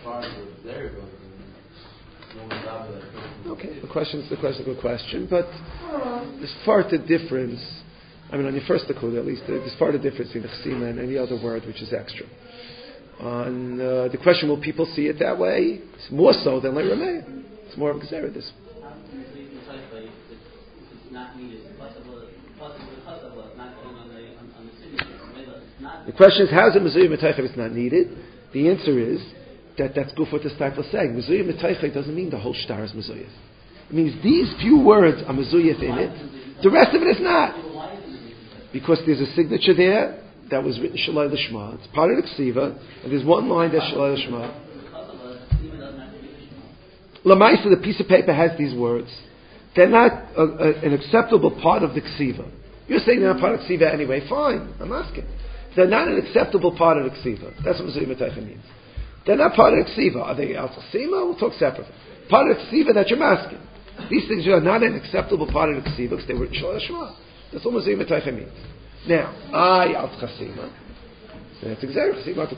Okay. The question is the question, good question, but there's far the difference. I mean, on your first akud, at least, there's far the difference between the chesima and any other word which is extra. On uh, the question, will people see it that way? It's more so than like Rameh. It's more of a gzeira. This. The question is, how is it Mezuyim Metaycha if it's not needed? The answer is that that's good for what the stipler is saying. Mezuyim Metaycha doesn't mean the whole shtar is Mezuyif. It means these few words are Mezuyif in it. The rest of it is not. Because there's a signature there that was written Shalai Lishma. It's part of the Ksiva, and there's one line that's Shalai Lishma. Lamaisa, the piece of paper has these words. They're not a, a, an acceptable part of the Ksiva. You're saying they're not part of the Ksiva anyway. Fine, I'm asking. They're not an acceptable part of the Ksiva. That's what Mezuyim Metaycha means. They're not part of the Ksiva. Are they Al Chesima? We'll talk separately. Part of the Ksiva that you're asking. These things are not an acceptable part of the Ksiva because they were in Shalai Lishma. That's what Mezuyim Metaycha means. Now, I Al Chesima. That's exactly Chesima Al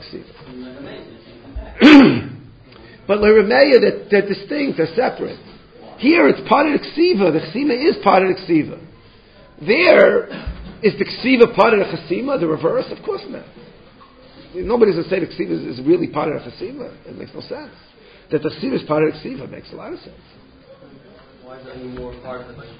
Ksiva. But L'Remeya, that they're distinct, they're separate. Here it's part of the Ksiva. The Chesima is part of the Ksiva. There, is the Ksiva part of the Chesima? The reverse? Of course not. Nobody's going to say the Ksiva is, is really part of the Chesima. It makes no sense. That the Ksiva is part of the Ksiva makes a lot of sense. Why is there any more part of it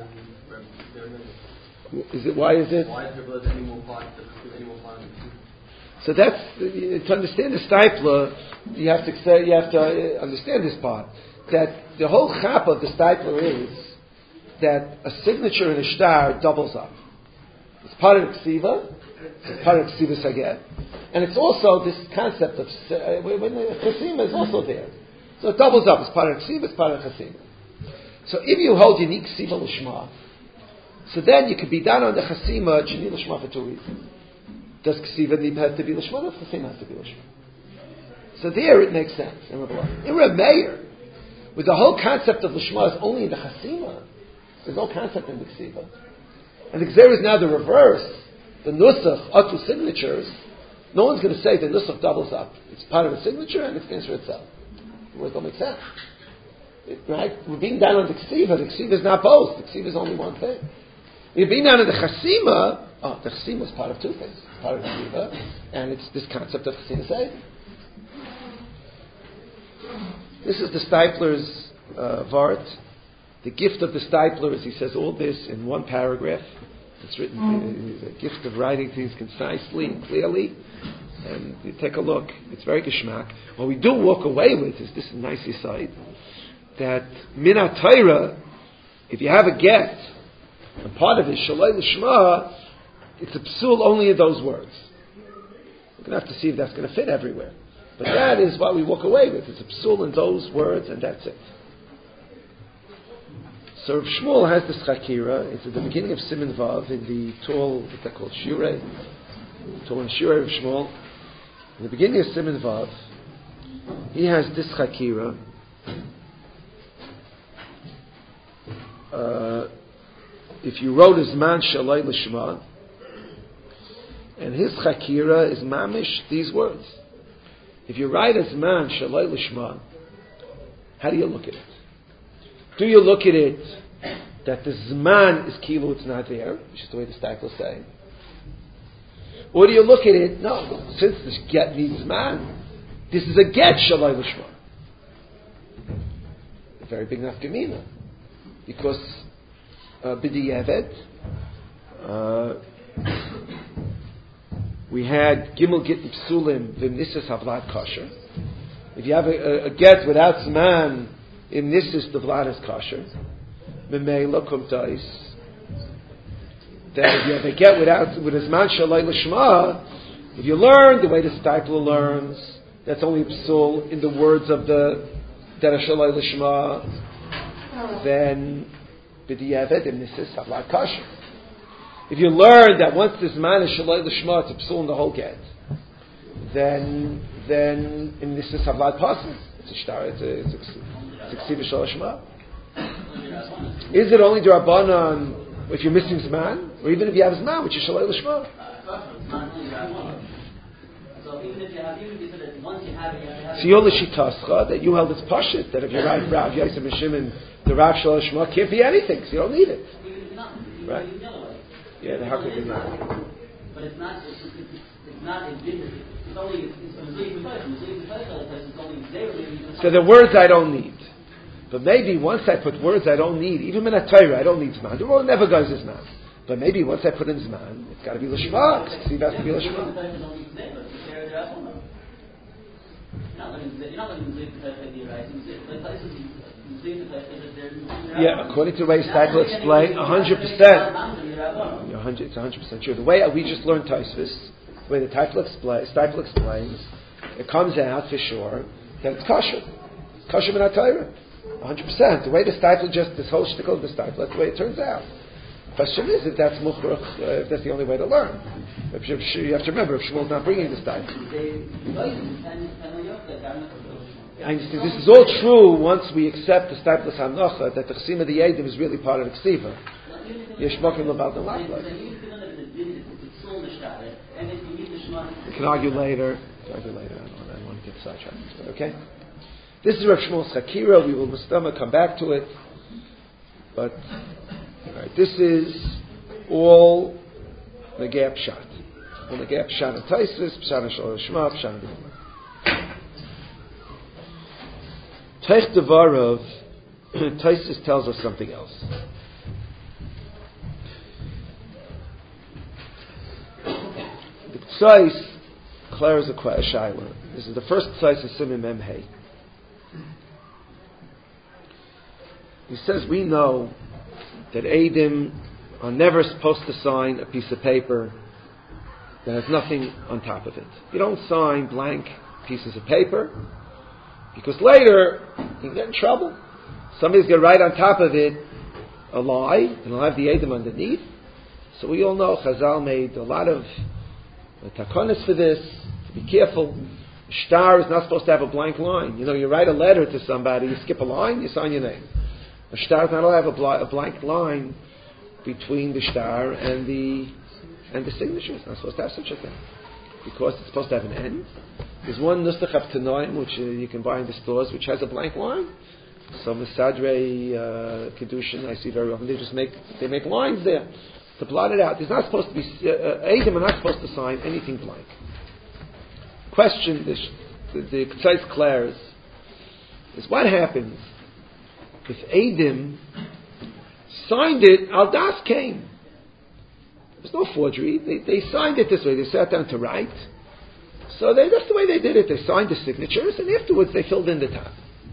than Is it, why is it? Why is there any more part of any more part of the Ksiva? So that's, to understand the stipler, you have to say, you have to understand this part. That the whole chap of the stipler is that a signature in a shtar doubles up. It's part of the ksiva, it's part of the ksiva saget, and it's also this concept of uh, when the chesima is also there. So it doubles up. It's part of the ksiva, it's part of the chesima. So if you hold unique ksiva l'shma, so then you could be done on the chesima chini l'shma for two reasons. Does ksiva need have to be l'shma? Does chesima have to be l'shma? So there it makes sense. In Reb Meir, with the whole concept of l'shma is only in the chesima. There's no concept in the ksiva. And the gzeira is now the reverse. The nusach, atu signatures, no one's going to say the nusach doubles up. It's part of the signature and it stands for itself. The words don't make sense. It, right? We're being down on the ksiva. The ksiva is not both. The ksiva is only one thing. We're being down on the chesima. Oh, the chesima is part of two things. It's part of the ksiva, and it's this concept of chesima say. This is the stipler's uh, Vart. The gift of the stipler is he says all this in one paragraph. It's written, mm. It's a gift of writing things concisely and clearly. And you take a look, it's very geschmack. What we do walk away with is this nice aside, that min ha-Torah, if you have a get, and part of it, shalai l'shma, it's a psul only in those words. We're going to have to see if that's going to fit everywhere. But that is what we walk away with. It's a psul in those words, and that's it. So Rav Shmuel has this chakira. It's at the beginning of Siman Vav in the tall, what they call Shirei, tall and Shirei Rav Shmuel. In the beginning of Siman Vav, he has this chakira. Uh, if you wrote as man shalai l'shma, and his chakira is mamish these words. If you write as man shalai l'shma, how do you look at it? Do you look at it that the zman is kilo, it's not there, which is the way the stack will say? Or do you look at it, no, since this get needs zman, this is a get shalai l'shma. A very big nafkamina. Because uh, b'di'evet, uh, we had gimel git psulim v'nisas havlat kosher. If you have a, a, a get without zman, in this is the vlad is kosher. Memela kumtais. That if you have a get without with zman shalai l'shma, if you learn the way the stipler learns, that's only psul in the words of the that are shalai l'shma. Then b'di'evet in this is havlat kosher. If you learn that once this man is shalai l'shma, it's a psul in the whole get, then then in this is havlat pasul. It's a shtar. It's a it's a, it's a ksiva shal shma. Is it only d'Rabbanan if you're missing zman, or even if you have zman, which is shalai l'shma? So even if you have, even if you said that once you have it, you have to have it. So you're l'shitascha that you held it's pashit that if you write Rav Yosef and Shimon, the Rav Shal Shema can't be anything, so you don't need it. Even if it's not, you Right. use the other way. Yeah, the how could it not? But it's not. It's, it's, it's, it's not. It's, it's only. It's, it's, it's only there. So the words I don't need. But maybe once I put words I don't need, even in a Torah, I don't need Zman. The world never goes as Zman. But maybe once I put in Zman, it's got to be L'Shma. See, that's to be L'Shma. Yeah, according to the way Stipler explained, one hundred percent. It's one hundred percent true. The way we just learned Tosfos, the way the Stipler explains, it comes out for sure that it's kosher. It's kosher min Torah. one hundred percent. The way the Stipler just, this whole shtickle of the Stipler, that's the way it turns out. The question is if that's muchrach, uh, if that's the only way to learn. If you, you have to remember, if Shmuel's not bringing this Stipler. I understand. This is all true once we accept the Stipler Hanocha, that the Chesima of the Yedim is really part of the Ksiva. Yeshmokim about the Lachlas. We can argue later. We can argue later. I don't, I don't want to get sidetracked. Okay? This is Rav Shmuel's Chakira. We will Mustama come back to it. But all right, this is all the gap shot. All the gap shot of Taisus, Pshat Shal Shema, Pshat B'Gimel. Teich Devarov, Taisus tells us something else. The Tzais declares a Shaila. This is the first Tzais of Siman Mem Hey. He says we know that Eidim are never supposed to sign a piece of paper that has nothing on top of it. You don't sign blank pieces of paper because later you can get in trouble. Somebody's going to write on top of it a lie and he'll have the Eidim underneath. So we all know Chazal made a lot of takonis for this, to be careful. Shtar is not supposed to have a blank line. You know, you write a letter to somebody, you skip a line, you sign your name. A shtar is not allowed to have a, bl- a blank line between the shtar and the and the signature. It's not supposed to have such a thing because it's supposed to have an end. There's one nusach of Tanoim which uh, you can buy in the stores which has a blank line. So Mesadrei uh, Kedushin I see very often they just make they make lines there to blot it out. There's not supposed to be uh, Eidim are not supposed to sign anything blank. Question the the, the Tzais Clares is what happens if Eidim signed it, Al Das came. There's no forgery. They, they signed it this way. They sat down to write. So they, that's the way they did it. They signed the signatures, and afterwards they filled in the top.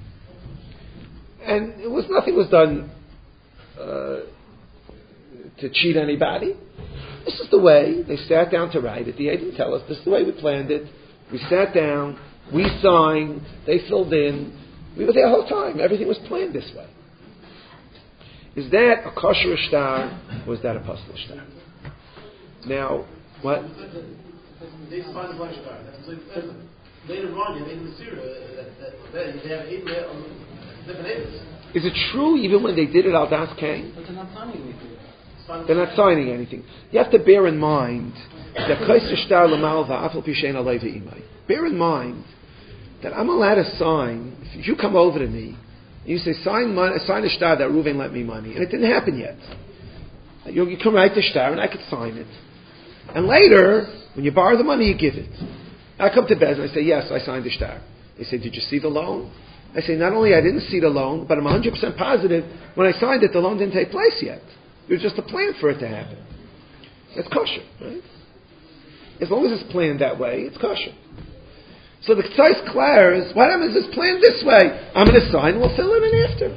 And it was nothing was done uh, to cheat anybody. This is the way they sat down to write it. They didn't tell us. This is the way we planned it. We sat down. We signed. They filled in. We were there the whole time. Everything was planned this way. Is that a kosher shtar, or is that a pasul shtar? Now, what? They signed the blank shtar. Later on, you made the Masira that they have eight different ages. Is it true even when they did it al das kain? But they're not signing anything. They're not signing anything. You have to bear in mind that bear in mind that I'm allowed to sign. If you come over to me, you say sign money, sign a shtar that Reuven lent me money, and it didn't happen yet. You, you can write the shtar, and I could sign it. And later, when you borrow the money, you give it. I come to Bez and I say, yes, I signed the shtar. They say, did you see the loan? I say, not only I didn't see the loan, but I'm one hundred percent positive when I signed it, the loan didn't take place yet. It was just a plan for it to happen. That's kosher, right? As long as it's planned that way, it's kosher. So the Ktsais declares, why is this planned this way? I'm going to sign, we'll fill it in after.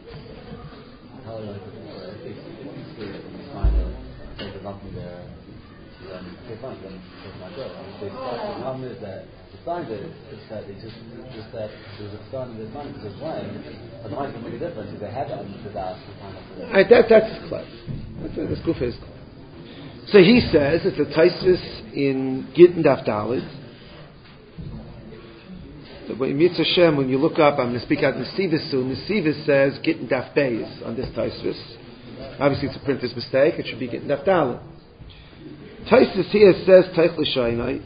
The problem is that the signed it, it's that they just, just that there's a son and there's money because it's blank. But the money can make a difference because they had that to das. Right, that, that's clear. That's, that's good for his clear. So he says, it's a Taisvis in Gittin Daf Dalet. In Mitzvah Shem, when you look up, I'm going to speak out Nesivis soon. Nesivis says Gittin Daf Beis on this Taisvis. Obviously, it's a printer's mistake. It should be Gittin Daf Dalet. Taisvis here says Teich L'Shainai.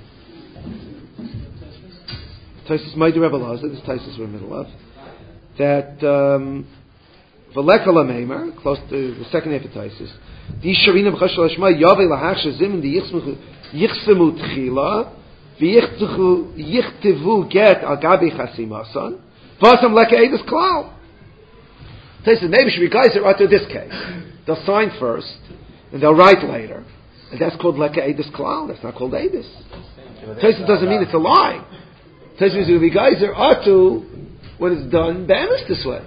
Taisus Maida Rebbe Lazar, this Taisus we're in the middle of, that V'leka L'Meimer, close to the second half of Taisus, Di Sharina B'chashal Hashma Yavei L'Hach Shazim Di Yichsemu Tchila V'yichtivu Get Al Gabi Chasimasan V'asam Leka Eidus Klal. Taisus maybe should be guys that write to this case. They'll sign first and they'll write later, and that's called Leka Eidus Klal. That's not called Eidus. Taisus doesn't mean it's a lie. Taisus will be guys are ought to when it's done banished this way.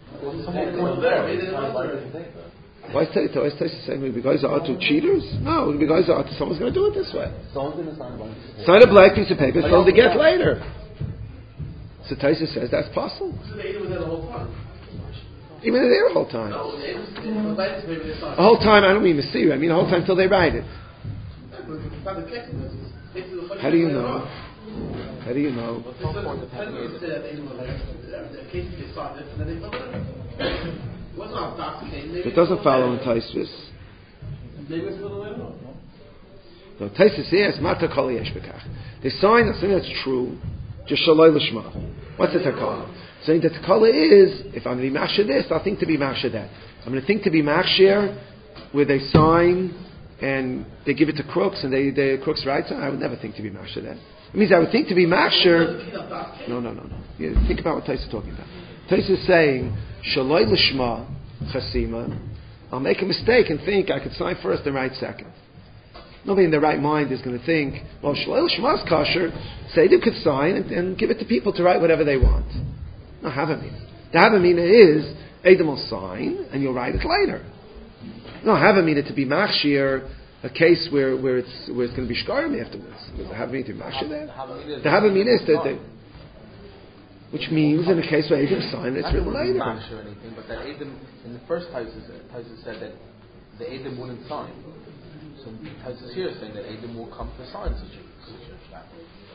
Why is Taisus saying maybe guys are ought to cheaters? No, maybe guys are ought to someone's going to do it this way. Sign a black piece of paper, fill the get later. So Taisus says that's possible. Even there the whole time. The whole time, I don't mean the see, I mean the whole time till they write it. How do you know? How do you know? It doesn't follow in Taisvis. No, Taisvis says, Mata Kol Yesh B'kach. They sign something that's true, just Shaloi L'Shma. What's the Takala? Saying the Takala is, if I'm going to be Machshir this, I'll think to be Machshir that. I'm going to think to be Machshir, where they sign and they give it to crooks and they, the crooks write something. I would never think to be Machshir that. It means I would think to be Machshir. No, no, no, no. Yeah, think about what Taisvis is talking about. Taisvis is saying, Shaloi L'Shma Chasima, I'll make a mistake and think I could sign first and write second. Nobody in their right mind is going to think, well, Shaloi L'Shma is kosher, say they could sign and, and give it to people to write whatever they want. No, Havamina. The Havamina is, Edom will sign and you'll write it later. No, Havamina to be Machshir, a case where, where it's where it's going to be shkarim afterwards. Does the Havamina to be Machshir there? The Havamina is that they, which means in a case where Edom signed, it's written later. Machshir or anything, but that Edom, in the first Taisus, Taisus said that the Edom wouldn't sign. So Taisus here is saying that Edom will come to sign such a such a shtar.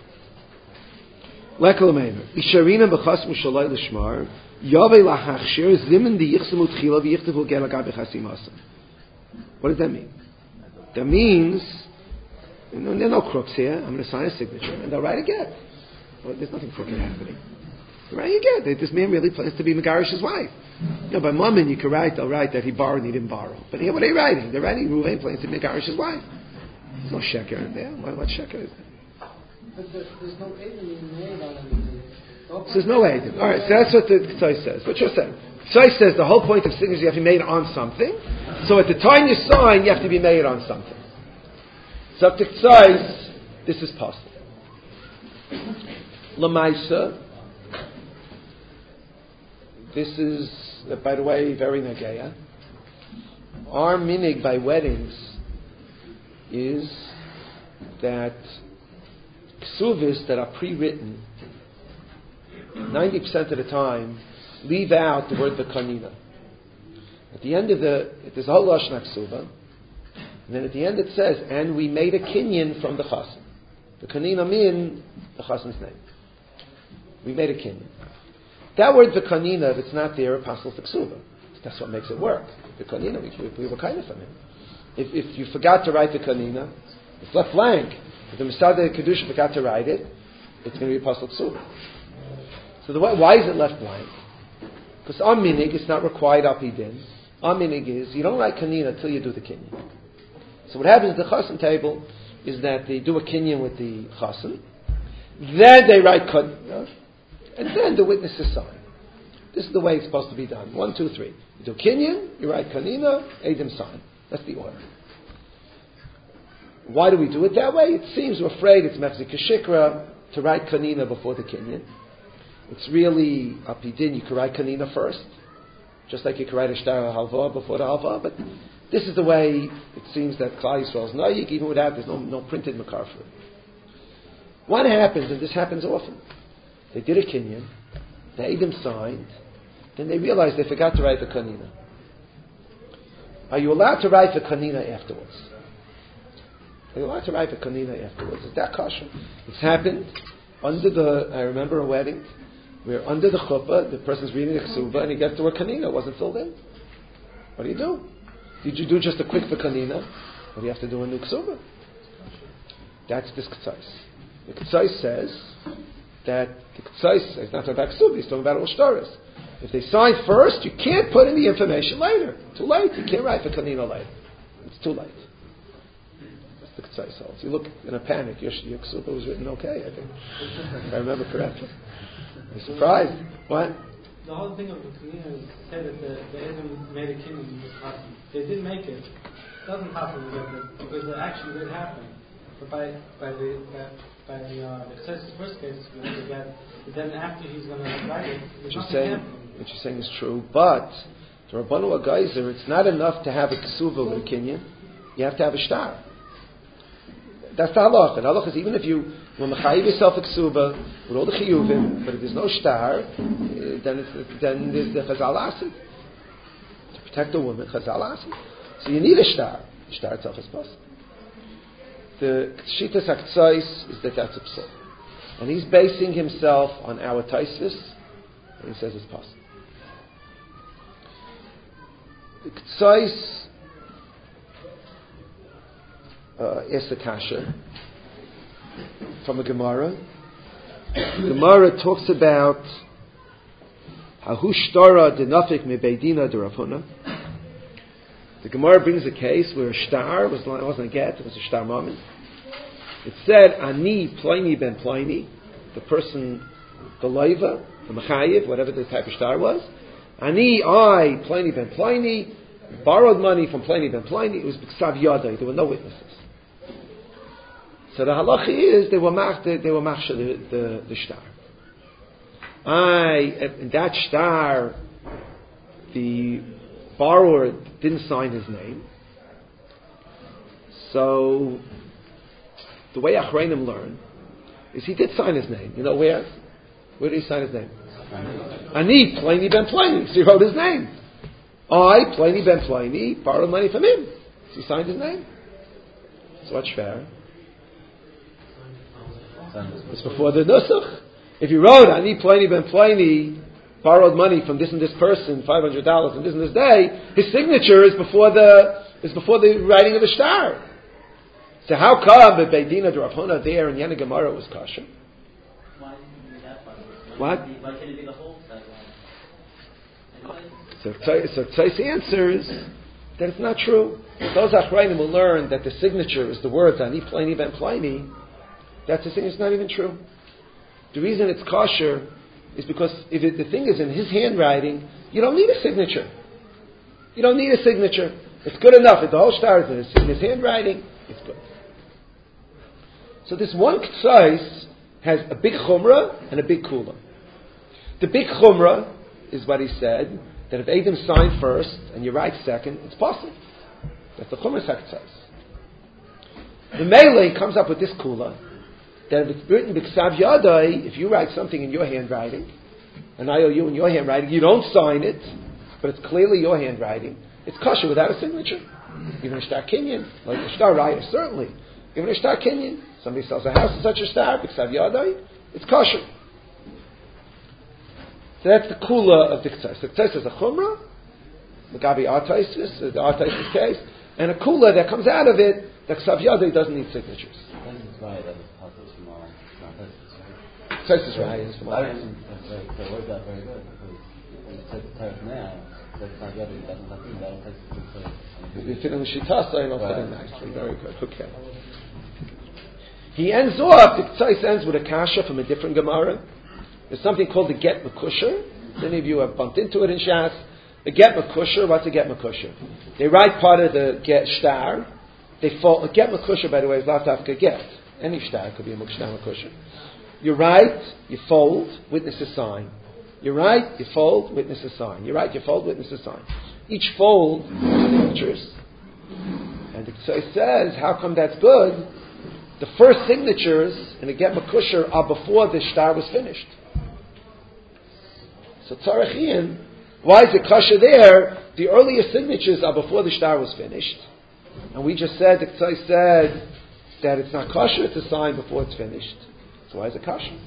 Lekal Meimer. Isharina b'chas mushalai l'shmar Yavei lahachshir zimin di yichsemu tchila v'yichtavu gel agav b'chasimasa. What does that mean? That means you know, there are no crooks here. I'm going to sign a signature and they'll write again. Well, there's nothing crooked happening. They'll write again. This man really plans to be Megarish's wife. You know, by Mammon you can write, they'll write that he borrowed and he didn't borrow. But here, what are they writing? They're writing Reuven plans to be Megarish's wife. There's no sheker in there. What, what sheker is there? But there's no alien made on anything. So there's no Eidim. All right, so that's what the Ksai says. What you're saying. Ksai says the whole point of signature is you have to be made on something. So at the time you sign, you have to be made on something. So the Ksai, this is possible. Lamaisa, this is, uh, by the way, very nageya. Our minig by weddings is that ksuvis that are pre-written, ninety percent of the time, leave out the word v'kanina. At the end of the, there's a whole lashon ksuva, and then at the end it says, and we made a kinyan from the chassan. The kanina mean the chassan's name. We made a kinyan. That word v'kanina, if it's not there, apostles to ksuva. That's what makes it work. The kanina, we, we were kind of from him. If, if you forgot to write the kanina, it's left blank. If the Masada Kedusha forgot to write it, it's going to be apostle ksuva. So the, why is it left blank? Because our minig is not required apidin. Our minig is you don't write kanina until you do the kinyan. So what happens at the chassan table is that they do a kinyan with the chassan, then they write kanina, and then the witnesses sign. This is the way it's supposed to be done. One, two, three. You do kinyan, you write kanina, edim sign. That's the order. Why do we do it that way? It seems we're afraid it's mefzik kashikra to write kanina before the kinyan. It's really apidin. You can write kanina first, just like you can write a shtar halva before the halva. But this is the way it seems that Klal Yisrael's noyik, even without there's no, no printed makar for it. What happens, and this happens often, they did a kinyan, the edim signed, then they realized they forgot to write the kanina. Are you allowed to write the kanina afterwards? Are you allowed to write the kanina afterwards? Is that kosher? It's happened under the. I remember a wedding where under the chuppah the person's reading the ksuba and he gets to where kanina it wasn't filled in. What do you do? Did you do just a quick kanina, or do you have to do a new ksuba? That's this k'tzais. The k'tzais says that the k'tzais is not talking about ksuba; he's talking about oshtaris. If they sign first, you can't put in the information later. Too late. You can't write the kanina later. It's too late. That's the k'tzais holds. You look in a panic. Your, your ksuba was written okay, I think, if I remember correctly. I'm surprised. What? The whole thing of the kanina is to say that the, the Edom made a kinyan. They didn't make it. It doesn't happen because it actually did happen. But by by the by, by the uh, the first case, that then after he's going to write it, what you're saying, what you're saying is true. But to Rabbanu Agaizer, it's not enough to have a ksuva with a kinyan. You have to have a shtar. That's the halach. The halach is even if you will mechayiv yourself a ksuva with all the chiyuvim, but if there's no shtar, then it's, then the, the chazal asid to protect the woman. Chazal asid. So you need a shtar. The shtar itself is possible. The Shitas HaKtzais is that that's a psul. And he's basing himself on our Taisvis, and he says it's possible. The Ktzais uh, is the kasha from a Gemara. The Gemara talks about Hahu Shtara Denafik Mebeidina de Rav Huna. The Gemara brings a case where a shtar was, it wasn't a get, it was a shtar moment. It said, Ani Pliny ben Pliny, the person, the loiva, the mechayiv, whatever the type of shtar was. Ani, I, Pliny ben Pliny, borrowed money from Pliny ben Pliny. It was b'ksav yadai. There were no witnesses. So the halacha is they were mach, they, they were machsha the, the, the shtar. I, in that shtar, the borrower didn't sign his name. So the way Achreinim learn is he did sign his name. You know where? Where did he sign his name? Ani Pliny ben Pliny. So he wrote his name. I, Pliny ben Pliny, borrowed money from him. So he signed his name. So what's fair? It's before the nusach. If you wrote Ani Pliny ben Pliny borrowed money from this and this person, five hundred dollars on this and this day, his signature is before the is before the writing of the shtar. So how come that Beidina de Rav Huna there in Yana Gemara was kosher? Why didn't you do that part? What? Why can't it be the whole side? So so Tzais answers that it's not true. Those Achrayim will learn that the signature is the words Ani Pliny ben Pliny. That's the thing. It's not even true. The reason it's kosher is because if it, the thing is in his handwriting, you don't need a signature. You don't need a signature. It's good enough. If the whole star is in his, in his handwriting, it's good. So this one ktsais has a big chumrah and a big kula. The big chumrah is what he said, that if Adam signed first and you write second, it's possible. That's the chumrah ktsais. The Melee comes up with this kula, that if it's written b'ksav yadai, if you write something in your handwriting, and I owe you in your handwriting, you don't sign it, but it's clearly your handwriting, it's kosher without a signature. Even a star kinyan, like a star writer, certainly. Even a star kinyan, somebody sells a house in such a star, b'ksav yadai, it's kosher. So that's the kula of the ktsais. The ktsais is a chumrah, the gabi artaisis, the artaisis case, and a kula that comes out of it, the ksav yadai doesn't need signatures. That's right, that was possible from all. Ktsais is right. It's from all. That worked out very good, because when you take the tariff now, the ksav yadai doesn't have to, that'll take the ktsais. If you fit in the shitasa, it'll fit in nicely. Very good. Okay. He ends off, the ktsais ends with a kasha from a different Gemara. There's something called the get makusher. Many of you have bumped into it in Shas. The get makusher, what's a get makusher? They write part of the get shtar. They fold, a get makusher, by the way, is not afka get. Any shtar could be a shtar makusher. You write, you fold, witnesses sign. You write, you fold, witnesses sign. You write, you fold, witnesses sign. Each fold has signatures. And the Ksai says, how come that's good? The first signatures in a get makusher are before the shtar was finished. So Tzarachian, why is it kasha there? The earliest signatures are before the shtar was finished. And we just said, the Ksai said that it's not kasha to sign before it's finished. So why is it kasha?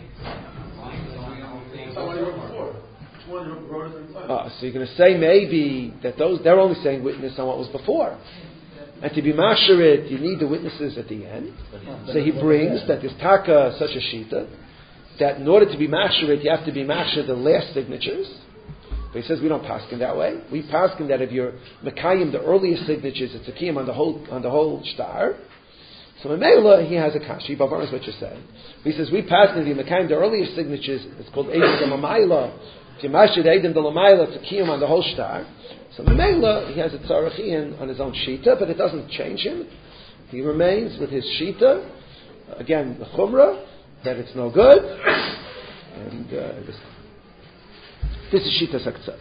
Uh, so you're going to say maybe that those, they're only saying witness on what was before. And to be masherit, you need the witnesses at the end. So he brings that there's taka such a shita, that in order to be masherit, you have to be masher the last signatures. But he says we don't paskin that way. We paskin that if you're mekayim the earliest signatures, it's a kiyam on the whole on the whole shtar. So Mamela, he has a kashi. Bavar is what you're saying. He says we paskin if you're mekayim the earliest signatures. It's called edim de lamayla. If you masher the edim de lamayla, it's a kiyam on the whole shtar. So Mamela, he has a tzarachian on his own shita, but it doesn't change him. He remains with his shita. Again, the chumrah, that it's no good. And uh, this, this is shita saktsas.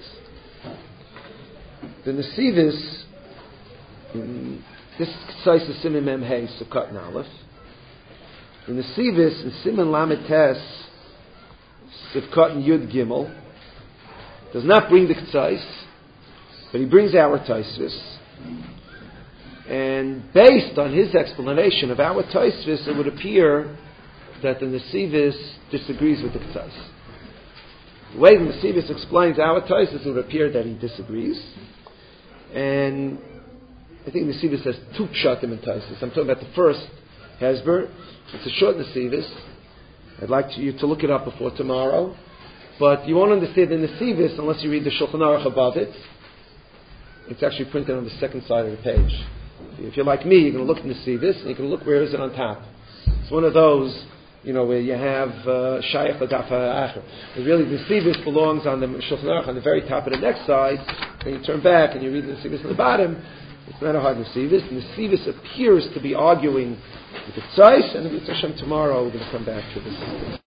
The nesivis, in, this ktsais is simin mem hey sukkot and aleph. The nesivis in simin lamed tes sukkot and yud gimel does not bring the ktsais, but he brings our taisvis. And based on his explanation of our taisvis, it would appear that the Nesivis disagrees with the Ktsais. The way the Nesivis explains our taisvis, it would appear that he disagrees. And I think Nesivis has two pshatim in taisvis. I'm talking about the first Hezber. It's a short Nesivis. I'd like to, you to look it up before tomorrow. But you won't understand the Nesivis unless you read the Shulchan Aruch above it. It's actually printed on the second side of the page. If you're like me, you're going to look in the Nesivis and you can look where is it on top. It's one of those, you know, where you have Shayach L'Daf HaAcher. But really, the Nesivis belongs on the Shulchan Aruch on the very top of the next side. Then you turn back and you read the Nesivis on the bottom. It's not a hard Nesivis. The Nesivis appears to be arguing with the Tzais, and if it's Hashem tomorrow, we're going to come back to this.